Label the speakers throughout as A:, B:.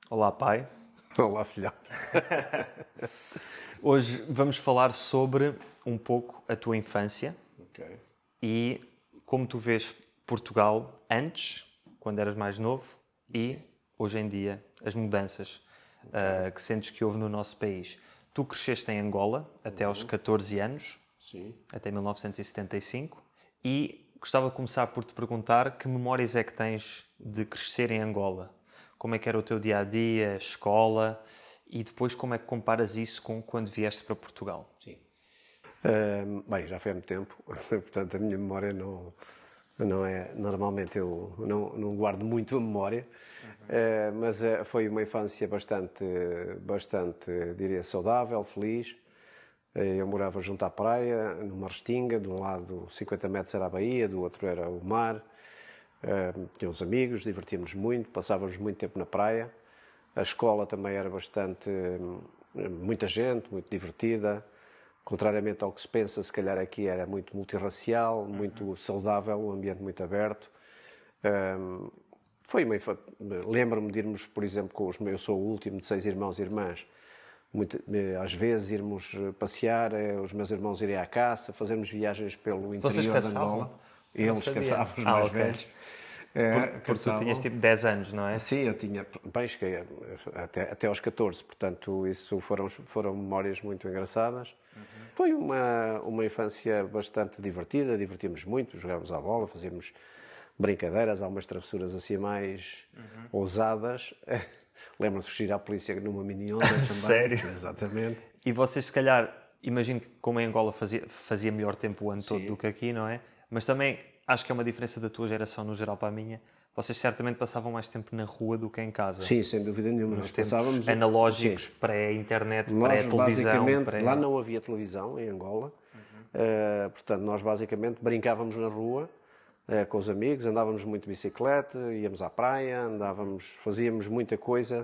A: Olá, pai.
B: Olá, filhão.
A: Hoje vamos falar sobre um pouco a tua infância e como tu vês Portugal antes, quando eras mais novo, e hoje em dia, as mudanças que sentes que houve no nosso país. Tu cresceste em Angola até aos 14 anos,
B: Sim.
A: até 1975, e gostava de começar por te perguntar que memórias é que tens de crescer em Angola? Como é que era o teu dia-a-dia, escola, e depois como é que comparas isso com quando vieste para Portugal?
B: Sim. Bem, já foi há muito tempo, portanto a minha memória não é... Normalmente eu não guardo muito a memória, mas foi uma infância bastante, diria, saudável, feliz. Eu morava junto à praia, numa restinga, de um lado 50 metros era a baía, do outro era o mar. Tinha uns amigos, divertíamos muito, passávamos muito tempo na praia. A escola também era muita gente, muito divertida. Contrariamente ao que se pensa, se calhar aqui era muito multirracial, muito saudável, um ambiente muito aberto. Lembro-me de irmos, por exemplo, eu sou o último de 6 irmãos e irmãs, às vezes irmos passear, os meus irmãos irem à caça, fazermos viagens pelo
A: Vocês
B: interior de
A: caçavam?
B: Angola. Eles caçavam, os mais
A: ok.
B: velhos.
A: Porque tu tinhas tipo 10 anos, não é?
B: Sim, eu tinha, bem, cheguei até aos 14, portanto, isso foram memórias muito engraçadas. Foi uma infância bastante divertida, divertimos muito, jogávamos à bola, fazíamos brincadeiras, algumas travessuras assim mais ousadas. Lembro-me de fugir à polícia numa mini-onda também.
A: Sério?
B: Exatamente.
A: E vocês, se calhar, imagino que como em Angola fazia melhor tempo o ano todo
B: Sim.
A: do que aqui, não é? Mas também acho que é uma diferença da tua geração no geral para a minha. Vocês certamente passavam mais tempo na rua do que em casa.
B: Sim, sem dúvida nenhuma.
A: Nos
B: Nós
A: tempos
B: passávamos
A: analógicos,
B: sim.
A: pré-internet,
B: Nós,
A: pré-televisão.
B: basicamente, lá não havia televisão em Angola. Portanto, nós basicamente brincávamos na rua com os amigos, andávamos muito de bicicleta, íamos à praia, fazíamos muita coisa,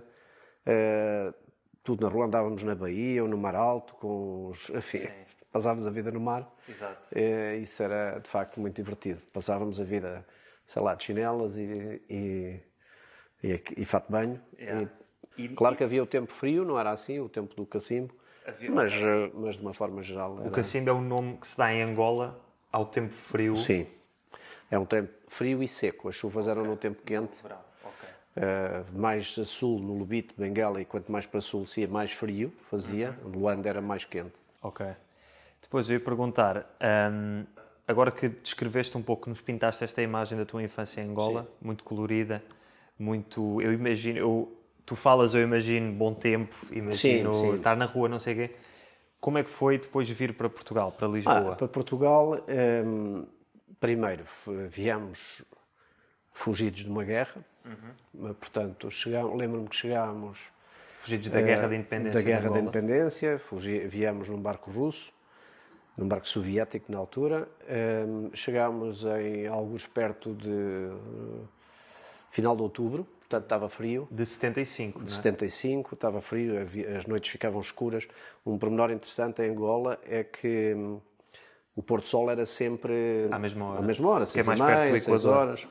B: tudo na rua, andávamos na baía ou no mar alto, enfim, passávamos a vida no mar.
A: Exato.
B: Isso era, de facto, muito divertido. Passávamos a vida, sei lá, de chinelas e fato de banho.
A: Yeah.
B: Claro que havia o tempo frio, não era assim, o tempo do cacimbo, mas de uma forma geral...
A: O cacimbo é o nome que se dá em Angola ao tempo frio.
B: Sim, é um tempo frio e seco. As chuvas eram no tempo quente.
A: Verão. Okay.
B: Mais a sul, no Lubito, Benguela, e quanto mais para sul, sia mais frio fazia. Luanda era mais quente.
A: Ok. Depois eu ia perguntar, agora que descreveste um pouco, nos pintaste esta imagem da tua infância em Angola, muito colorida, muito... Eu imagino... Tu falas, eu imagino bom tempo, imagino estar na rua, não sei o quê. Como é que foi depois vir para Portugal, para Lisboa?
B: Para Portugal, primeiro viemos fugidos de uma guerra. Portanto, lembro-me que chegámos...
A: Fugidos da Guerra da Independência.
B: Da Guerra da Independência, viemos num barco russo, num barco soviético na altura. Chegámos em alguns perto de final de outubro, portanto estava frio.
A: De 75,
B: De 75, estava frio, as noites ficavam escuras. Um pormenor interessante em Angola é que o pôr do sol era sempre
A: à mesma hora.
B: À mesma hora,
A: que é mais perto do
B: 6
A: Equador.
B: horas.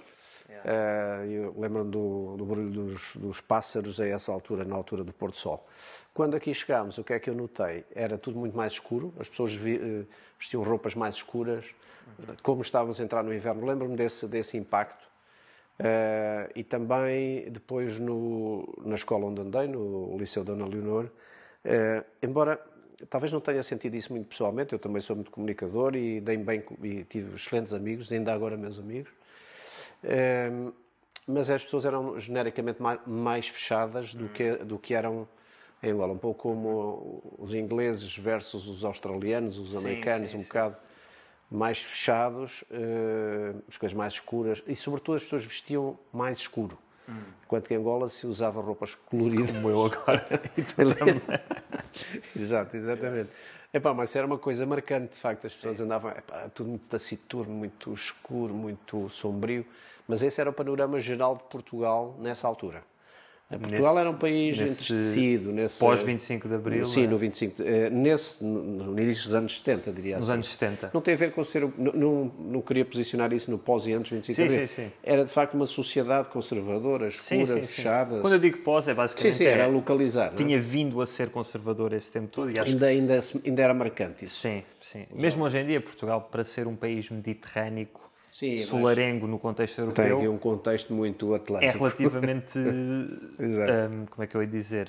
B: Eu lembro-me do barulho dos pássaros a essa altura, na altura do pôr do sol. Quando aqui chegámos, o que é que eu notei? Era tudo muito mais escuro, as pessoas vestiam roupas mais escuras, como estávamos a entrar no inverno. Lembro-me desse impacto. E também depois na escola onde andei, no Liceu Dona Leonor, embora talvez não tenha sentido isso muito pessoalmente, eu também sou muito comunicador e dei-me bem e tive excelentes amigos, ainda agora meus amigos, mas as pessoas eram genericamente mais fechadas do que eram em Angola, um pouco como os ingleses versus os australianos, os americanos, um bocado mais fechados, as coisas mais escuras, e sobretudo as pessoas vestiam mais escuro. Enquanto que em Angola se usava roupas coloridas.
A: Como eu agora.
B: Exato, exatamente. Mas era uma coisa marcante, de facto. As pessoas andavam, tudo muito taciturno, muito escuro, muito sombrio. Mas esse era o panorama geral de Portugal nessa altura. Portugal era um país entristecido.
A: Pós-25 de Abril?
B: Sim, no 25. No início dos anos 70, diria assim.
A: Nos anos 70.
B: Não tem a ver com ser... Não queria posicionar isso no pós e antes do 25 de Abril.
A: Sim.
B: Era, de facto, uma sociedade conservadora, escura, fechada.
A: Quando eu digo pós, é basicamente...
B: Sim, era localizar.
A: Tinha vindo a ser conservador esse tempo todo. E acho
B: ainda era marcante isso.
A: Sim. Mesmo hoje em dia, Portugal, para ser um país mediterrâneo, solarengo no contexto europeu...
B: Tem aqui um contexto muito atlântico.
A: É relativamente... como é que eu ia dizer?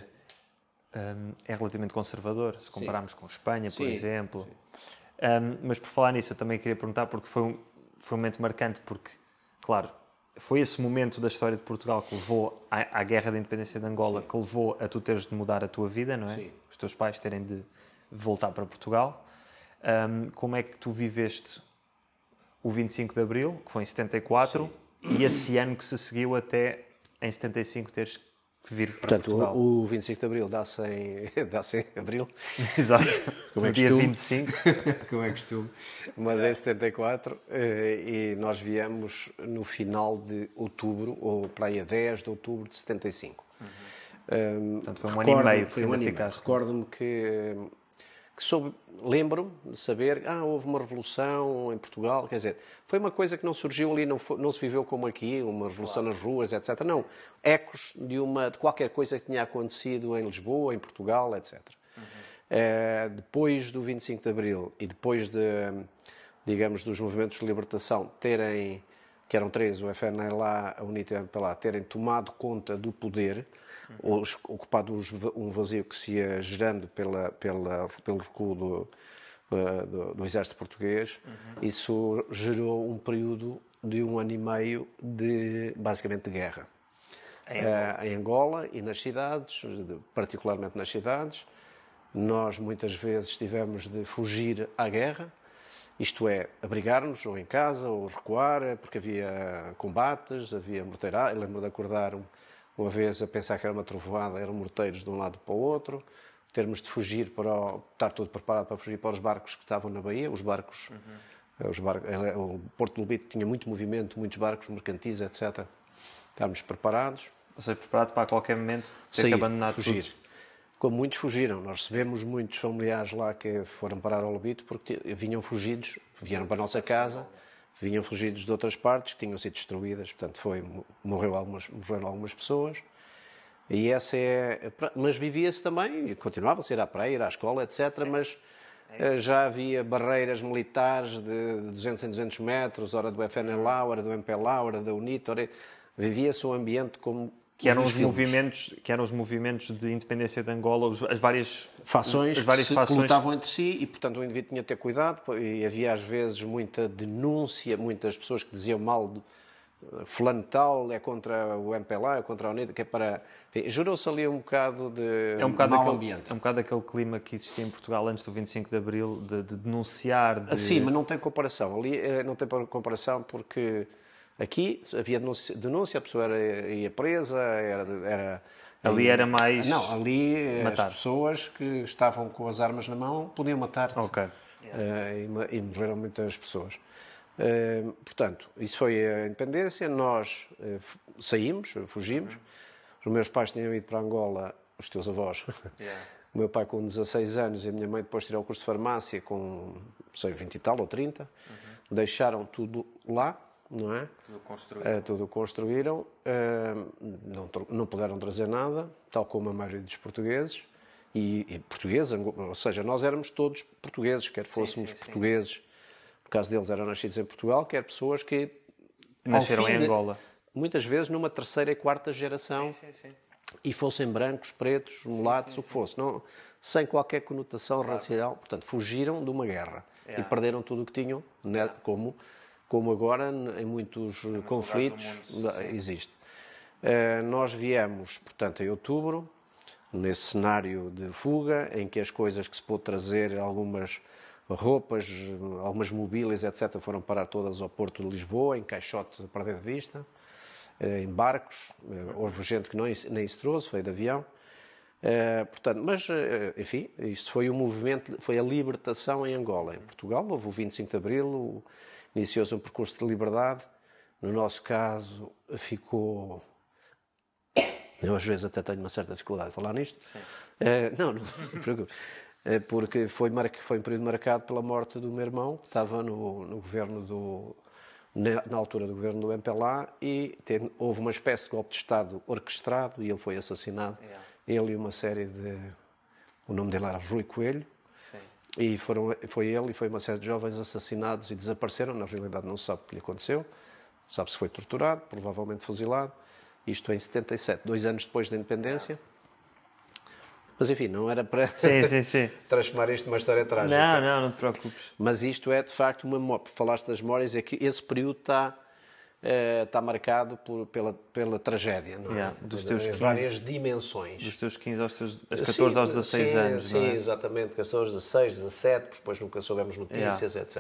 A: É relativamente conservador, se compararmos com Espanha, por exemplo. Mas por falar nisso, eu também queria perguntar, porque foi um momento marcante, porque, claro, foi esse momento da história de Portugal que levou à Guerra da Independência de Angola, que levou a tu teres de mudar a tua vida, não é?
B: Sim.
A: Os teus pais terem de voltar para Portugal. Como é que tu viveste o 25 de Abril, que foi em 74, e esse ano que se seguiu até em 75 teres que vir para Portugal?
B: Portanto, o 25 de Abril dá-se em Abril.
A: Exato.
B: Como é
A: no dia 25.
B: Como é costume. Mas em 74, e nós viemos no final de outubro, ou para aí a 10 de outubro de 75.
A: Portanto, foi um ano e meio que ainda
B: ficaste. Recordo-me que lembro-me de saber houve uma revolução em Portugal, quer dizer, foi uma coisa que não surgiu ali, não se viveu como aqui, uma revolução nas ruas, etc. Não, ecos de qualquer coisa que tinha acontecido em Lisboa, em Portugal, etc. Depois do 25 de Abril e depois digamos, dos movimentos de libertação que eram três, o FNLA, a UNITA e a MPLA, terem tomado conta do poder, ocupado um vazio que se ia gerando pelo recuo do exército português, isso gerou um período de 1 ano e meio basicamente de guerra. Em Angola e nas cidades, particularmente nas cidades. Nós muitas vezes tivemos de fugir à guerra, isto é, abrigar-nos ou em casa ou recuar, porque havia combates, havia morteirada. Eu lembro de acordar uma vez a pensar que era uma trovoada, eram morteiros de um lado para o outro, termos de fugir estar tudo preparado para fugir para os barcos que estavam na Baía, os barcos, o Porto de Lobito tinha muito movimento, muitos barcos mercantis, etc. Estávamos preparados.
A: Ou seja, preparado para a qualquer momento ter que abandonar
B: fugir.
A: Tudo.
B: Como muitos fugiram. Nós recebemos muitos familiares lá que foram parar ao Lobito porque vinham fugidos, vieram para a nossa casa, vinham fugidos de outras partes que tinham sido destruídas. Portanto, morreram algumas pessoas. E mas vivia-se também, continuava-se a ir à praia, ir à escola, etc. Sim. Mas já havia barreiras militares de 200 em 200 metros, hora do FNLA, hora do MPLA, hora da UNITA. Vivia-se um ambiente como...
A: Que eram os movimentos de independência de Angola, as várias
B: fações que se lutavam entre si e, portanto, o indivíduo tinha de ter cuidado. E havia, às vezes, muita denúncia, muitas pessoas que diziam mal de fulano tal, é contra o MPLA, é contra a UNITA, que é para... Gerou-se ali um bocado de mau ambiente.
A: É um bocado aquele clima que existia em Portugal antes do 25 de Abril, de denunciar...
B: Sim, mas não tem comparação. Ali não tem comparação porque... Aqui havia denúncia, a pessoa ia presa,
A: Ali era mais...
B: Não, ali matar. As pessoas que estavam com as armas na mão podiam matar-te.
A: Ok.
B: E morreram muitas pessoas. Portanto, isso foi a independência, nós fugimos. Os meus pais tinham ido para Angola, os teus avós. O meu pai com 16 anos e a minha mãe depois tirou o curso de farmácia com, 20 e tal ou 30. Deixaram tudo lá. Não é? Tudo construíram. Não puderam trazer nada, tal como a maioria dos portugueses. E portugueses, ou seja, nós éramos todos portugueses, quer fôssemos portugueses, no caso deles eram nascidos em Portugal, quer pessoas que
A: nasceram em Angola.
B: Muitas vezes numa terceira e quarta geração, e fossem brancos, pretos, mulatos, o que fosse, não, sem qualquer conotação racial. Portanto, fugiram de uma guerra e perderam tudo o que tinham, né, como agora em muitos conflitos existe. Nós viemos, portanto, em outubro, nesse cenário de fuga, em que as coisas que se pôde trazer, algumas roupas, algumas mobílias, etc., foram parar todas ao Porto de Lisboa, em caixotes a perder de vista, em barcos. Houve gente que nem se trouxe, foi de avião. Portanto, mas, enfim, isto foi um movimento, foi a libertação em Angola. Em Portugal houve o 25 de Abril, iniciou-se um percurso de liberdade. No nosso caso, ficou Eu às vezes até tenho uma certa dificuldade de falar nisto. Não te preocupes. Porque foi um período marcado pela morte do meu irmão, que estava no governo na altura do governo do MPLA, e houve uma espécie de golpe de Estado orquestrado e ele foi assassinado. Ele e uma série de... O nome dele era Rui Coelho.
A: Sim.
B: E foi ele e foi uma série de jovens assassinados e desapareceram. Na realidade não se sabe o que lhe aconteceu. Sabe se foi torturado, provavelmente fuzilado. Isto em 77, 2 anos depois da independência. Mas enfim, não era para transformar isto numa história trágica.
A: Não te preocupes.
B: Mas isto é de facto uma memória. Falaste das memórias, é que esse período está marcado pela tragédia, não é?
A: Dos teus 15,
B: várias dimensões.
A: Dos teus 15 aos teus 14 aos 16 anos,
B: sim,
A: não é?
B: Exatamente, 14, 16, 17, depois nunca soubemos notícias, etc.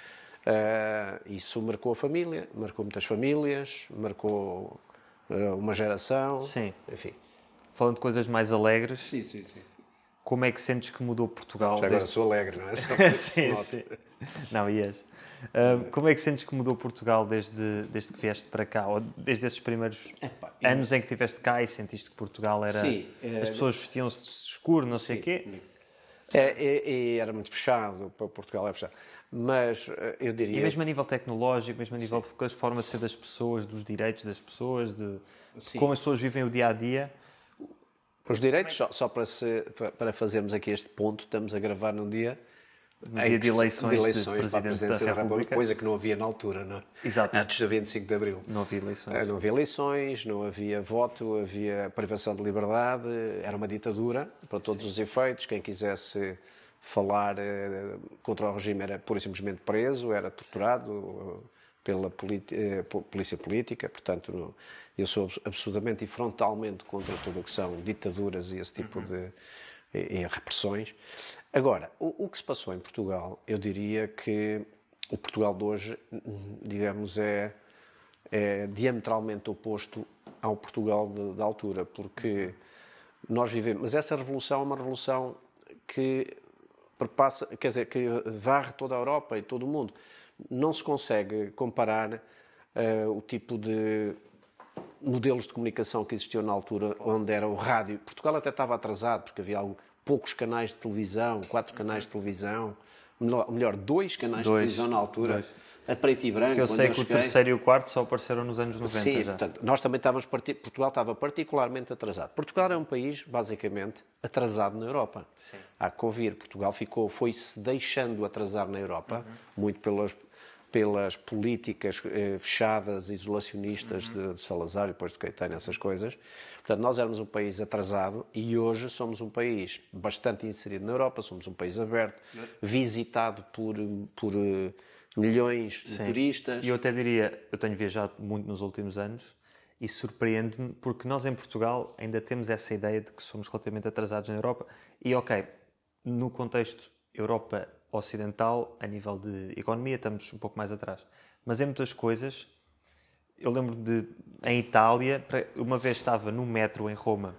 B: Isso marcou a família, marcou muitas famílias, marcou uma geração.
A: Sim.
B: Enfim.
A: Falando de coisas mais alegres,
B: Sim.
A: como é que sentes que mudou Portugal?
B: Já agora sou alegre, não é?
A: Sim. Não, ias. Como é que sentes que mudou Portugal desde que vieste para cá? Ou desde esses primeiros anos em que estiveste cá e sentiste que Portugal era...
B: Sim,
A: as pessoas vestiam-se de escuro, não sei o quê?
B: E era muito fechado, para Portugal é fechado. Mas eu diria...
A: E mesmo a nível tecnológico, mesmo a nível de forma de ser das pessoas, dos direitos das pessoas, de como as pessoas vivem o dia-a-dia...
B: Os direitos, só para fazermos aqui este ponto, estamos a gravar num dia
A: de eleições
B: para a Presidência da República, coisa que não havia na altura, não é?
A: Exato.
B: Antes do 25 de Abril.
A: Não havia eleições.
B: Não havia eleições, não havia voto, havia privação de liberdade, era uma ditadura, para todos os efeitos. Quem quisesse falar contra o regime era pura e simplesmente preso, era torturado pela polícia política, portanto, eu sou absolutamente e frontalmente contra tudo o que são ditaduras e esse tipo de repressões. Agora, o que se passou em Portugal, eu diria que o Portugal de hoje, digamos, é diametralmente oposto ao Portugal da altura, porque nós vivemos... Mas essa revolução é uma revolução que perpassa, quer dizer, que varre toda a Europa e todo o mundo. Não se consegue comparar o tipo de modelos de comunicação que existiam na altura, onde era o rádio. Portugal até estava atrasado, porque havia poucos canais de televisão, 4 canais de televisão, melhor, 2 canais de televisão na altura, a preto e branco.
A: Que eu sei que o terceiro e o quarto só apareceram nos anos 90.
B: Sim,
A: já.
B: Portanto, nós também Portugal estava particularmente atrasado. Portugal é um país, basicamente, atrasado na Europa.
A: Sim.
B: Há que ouvir, Portugal foi-se deixando atrasar na Europa, muito pelas políticas fechadas, isolacionistas de Salazar e depois de Caetano, essas coisas. Portanto, nós éramos um país atrasado e hoje somos um país bastante inserido na Europa, somos um país aberto, visitado por milhões de turistas.
A: E eu até diria, eu tenho viajado muito nos últimos anos e surpreende-me porque nós em Portugal ainda temos essa ideia de que somos relativamente atrasados na Europa e no contexto Europa ocidental, a nível de economia, estamos um pouco mais atrás. Mas em muitas coisas, eu lembro em Itália, uma vez estava no metro em Roma,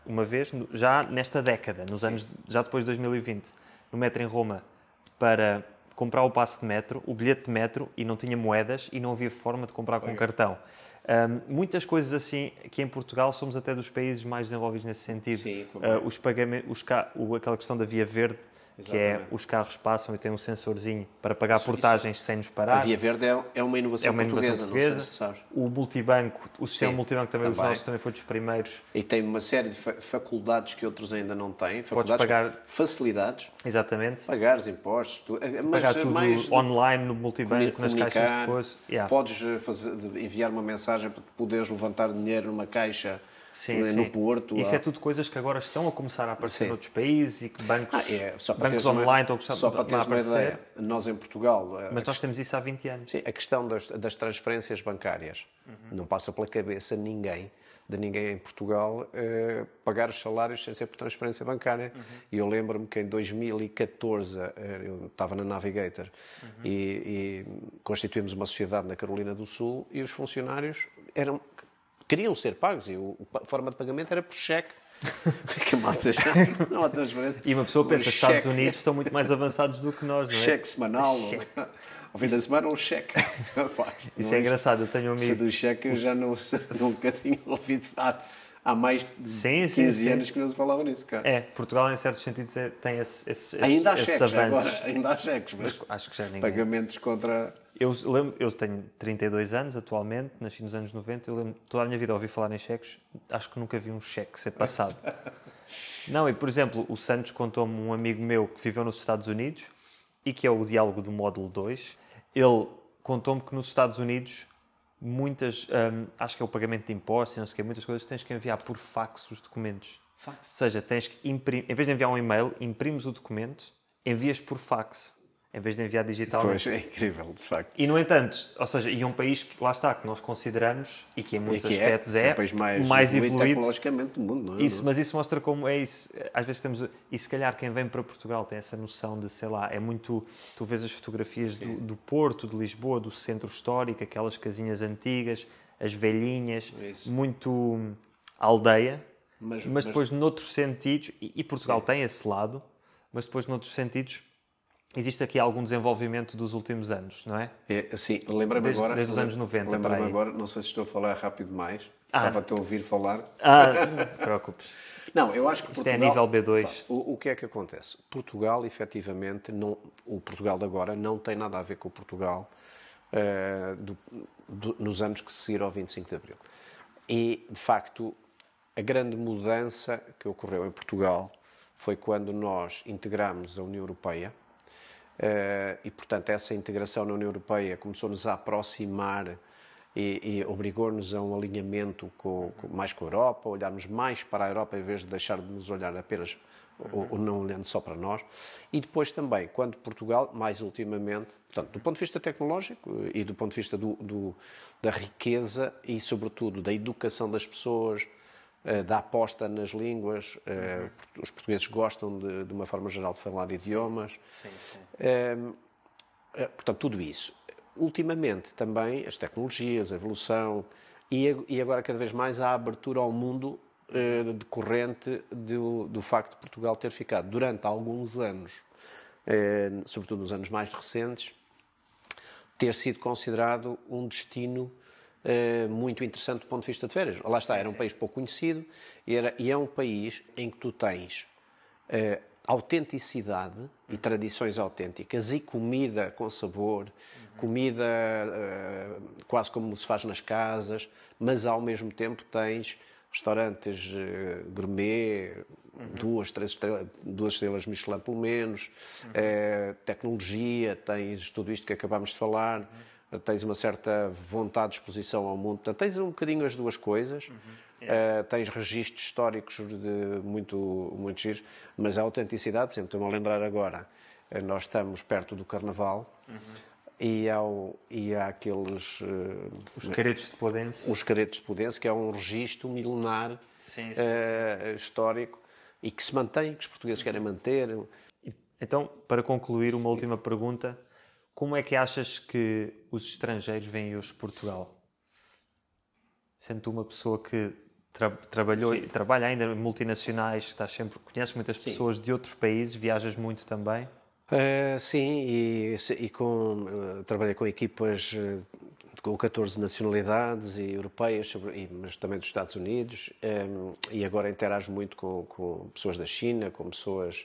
A: já nesta década, nos anos, já depois de 2020, no metro em Roma, para comprar o passe de metro, o bilhete de metro, e não tinha moedas e não havia forma de comprar com cartão. Muitas coisas assim, que em Portugal somos até dos países mais desenvolvidos nesse sentido.
B: Sim,
A: os pagamentos, aquela questão da Via Verde, que é os carros passam e tem um sensorzinho para pagar portagens sem nos parar.
B: A Via Verde é uma inovação portuguesa. Não sei se sabes.
A: O multibanco, o sistema multibanco também, os nossos também foi dos primeiros.
B: E tem uma série de faculdades que outros ainda não têm.
A: Podes pagar
B: facilidades.
A: Exatamente.
B: Pagares impostos.
A: Pagar tudo online no multibanco, nas caixas de coisa.
B: Podes enviar uma mensagem para poderes levantar dinheiro numa caixa no Porto.
A: Isso é tudo coisas que agora estão a começar a aparecer noutros países e que bancos online estão
B: só para teres uma ideia, nós em Portugal...
A: Mas nós temos isso há 20 anos.
B: Sim, a questão das transferências bancárias não passa pela cabeça de ninguém em Portugal pagar os salários sem ser por transferência bancária. E eu lembro-me que em 2014 eu estava na Navigator e constituímos uma sociedade na Carolina do Sul e os funcionários queriam ser pagos e a forma de pagamento era por cheque. Fica malta já. Não há transferência.
A: E uma pessoa pensa que os Estados Unidos estão muito mais avançados do que nós, não é?
B: Cheque semanal. Ao fim da semana, um cheque.
A: Isso é engraçado. Eu tenho um amigo.
B: Se do cheque eu já nunca tinha ouvido. há mais de 15 anos que não se falava nisso, cara.
A: Portugal em certos sentidos tem esses
B: Ainda há
A: esses
B: cheques
A: avanços.
B: agora, ainda há cheques, mas
A: Acho que já ninguém.
B: pagamentos contra...
A: Eu tenho 32 anos atualmente, nasci nos anos 90, eu lembro toda a minha vida ouvi falar em cheques, acho que nunca vi um cheque ser passado. Não, e por exemplo, o Santos contou-me um amigo meu que viveu nos Estados Unidos e que é o diálogo do módulo 2. Ele contou-me que nos Estados Unidos acho que é o pagamento de impostos e não sei o quê, muitas coisas tens que enviar por fax os documentos. Fax? Ou seja, tens que imprimir, em vez de enviar um e-mail, imprimes o documento, envias por fax. Em vez de enviar digitalmente.
B: Pois, é incrível, de facto.
A: E, no entanto, ou seja, e um país que, lá está, que nós consideramos, e que em muitos aspectos
B: é o país mais evoluído tecnologicamente do mundo, não é?
A: Mas isso mostra como é isso. Às vezes temos... E se calhar quem vem para Portugal tem essa noção de, sei lá, é muito... Tu vês as fotografias do Porto, de Lisboa, do centro histórico, aquelas casinhas antigas, as velhinhas, muito aldeia, mas depois noutros sentidos, e Portugal tem esse lado, mas depois noutros sentidos... Existe aqui algum desenvolvimento dos últimos anos, não é?
B: Sim, lembra-me agora...
A: Desde os anos 90,
B: lembra-me agora, não sei se estou a falar rápido demais, estava-te a ouvir falar.
A: Não te preocupes.
B: Não, eu acho que
A: Isto
B: Portugal,
A: é nível B2.
B: O que é que acontece? Portugal, efetivamente, o Portugal de agora não tem nada a ver com o Portugal nos anos que seguiram ao 25 de Abril. E, de facto, a grande mudança que ocorreu em Portugal foi quando nós integramos a União Europeia. E, portanto, essa integração na União Europeia começou-nos a aproximar e obrigou-nos a um alinhamento mais com a Europa, olharmos mais para a Europa em vez de deixar de nos olhar apenas, ou não olhando só para nós. E depois também, quando Portugal, mais ultimamente, portanto, do ponto de vista tecnológico e do ponto de vista da riqueza e, sobretudo, da educação das pessoas, da aposta nas línguas, os portugueses gostam de uma forma geral de falar idiomas.
A: Sim.
B: Portanto, tudo isso. Ultimamente também as tecnologias, a evolução e agora cada vez mais a abertura ao mundo decorrente do facto de Portugal ter ficado durante alguns anos, sobretudo nos anos mais recentes, ter sido considerado um destino muito interessante do ponto de vista de férias. Lá está, era um país pouco conhecido e é um país em que tu tens autenticidade e tradições autênticas e comida com sabor, comida quase como se faz nas casas, mas ao mesmo tempo tens restaurantes gourmet, duas estrelas Michelin pelo menos, tecnologia, tens tudo isto que acabámos de falar, tens uma certa vontade de exposição ao mundo. Portanto, tens um bocadinho as duas coisas. Tens registros históricos muito giros, mas a autenticidade, por exemplo, estou-me a lembrar agora, nós estamos perto do Carnaval e há aqueles...
A: Os caretos de Podense.
B: Os caretos de Podense, que é um registro milenar histórico e que se mantém, que os portugueses querem manter.
A: Então, para concluir, uma última pergunta. Como é que achas que os estrangeiros veem hoje Portugal? Sendo tu uma pessoa que trabalhou e trabalha ainda em multinacionais, conheces muitas pessoas de outros países, viajas muito também?
B: Sim, trabalhei com equipas com 14 nacionalidades e europeias, mas também dos Estados Unidos, e agora interajo muito com pessoas da China, com pessoas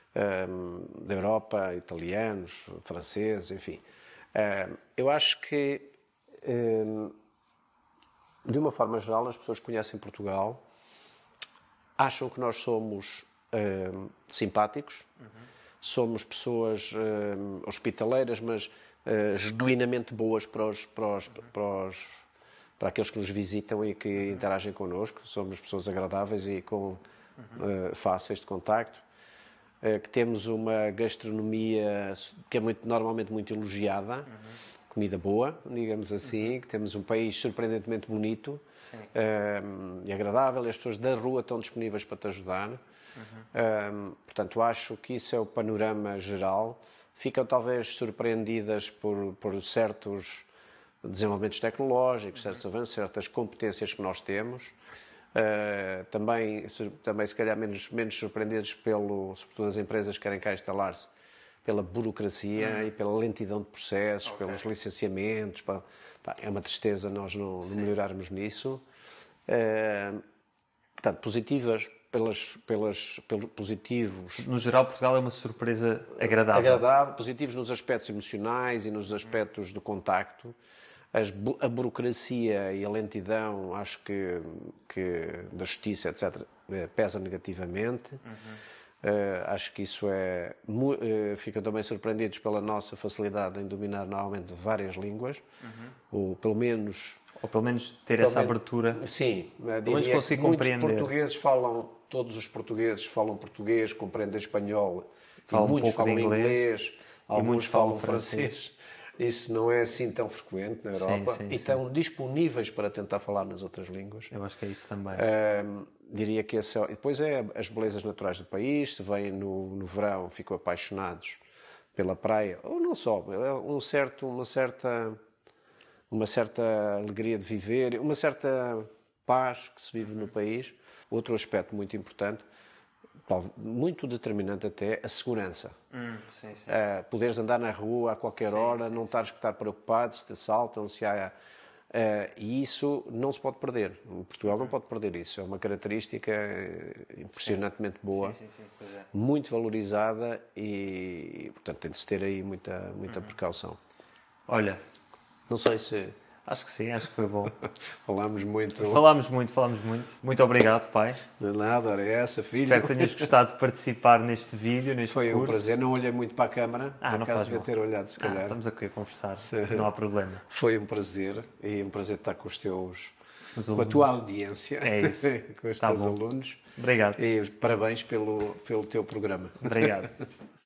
B: da Europa, italianos, franceses, enfim. Eu acho que, de uma forma geral, as pessoas que conhecem Portugal acham que nós somos simpáticos, somos pessoas hospitaleiras, mas genuinamente boas para aqueles que nos visitam e que interagem connosco. Somos pessoas agradáveis e fáceis de contacto. Que temos uma gastronomia que é normalmente muito elogiada, comida boa, digamos assim, que temos um país surpreendentemente bonito e agradável, e as pessoas da rua estão disponíveis para te ajudar. Portanto, acho que isso é o panorama geral. Ficam talvez surpreendidas por certos desenvolvimentos tecnológicos, certos avanços, certas competências que nós temos. Também se calhar menos surpreendidos sobretudo as empresas que querem cá instalar-se, pela burocracia e pela lentidão de processos, pelos licenciamentos. É uma tristeza nós não melhorarmos nisso. portanto, positivas pelos positivos.
A: No geral, Portugal é uma surpresa agradável.
B: Agradável, positivos nos aspectos emocionais e nos aspectos do contacto. A burocracia e a lentidão, acho que da justiça, etc., pesa negativamente. Acho que isso é... ficam também surpreendidos pela nossa facilidade em dominar normalmente várias línguas, ou pelo menos
A: ter essa abertura.
B: Sim,
A: pelo menos consigo compreender.
B: Todos os portugueses falam português, compreendem espanhol,
A: Falam
B: e muitos
A: um pouco
B: falam
A: de inglês,
B: alguns
A: muitos
B: falam
A: falam
B: francês. Isso não é assim tão frequente na Europa.
A: Sim,
B: e estão disponíveis para tentar falar nas outras línguas.
A: Eu acho que é isso também.
B: Diria que esse depois é as belezas naturais do país. Se vêm no verão, ficam apaixonados pela praia, ou não só, uma certa alegria de viver, uma certa paz que se vive no país. Outro aspecto muito importante, muito determinante até, a segurança.
A: Sim.
B: Poderes andar na rua a qualquer hora, não estares que estar preocupado se te assaltam, se há... e isso não se pode perder. Portugal não pode perder isso. É uma característica impressionantemente boa,
A: Pois é.
B: muito valorizada e, portanto, tem de se ter aí muita precaução.
A: Olha,
B: Não sei se
A: acho que sim, acho que foi bom.
B: falámos muito.
A: Falámos muito. Muito obrigado, pai.
B: De nada, era essa, filho.
A: Espero que tenhas gostado de participar neste vídeo, neste
B: Foi
A: curso.
B: um prazer. Não olhei muito para a câmara, por
A: não
B: acaso
A: faz
B: devia
A: mal.
B: ter olhado, se calhar.
A: Estamos aqui a conversar, não há problema.
B: Foi um prazer e um prazer estar com os teus,
A: Os
B: com a
A: alunos.
B: tua audiência,
A: É isso.
B: com os
A: Tá
B: teus
A: bom.
B: alunos.
A: Obrigado.
B: E parabéns pelo teu programa.
A: Obrigado.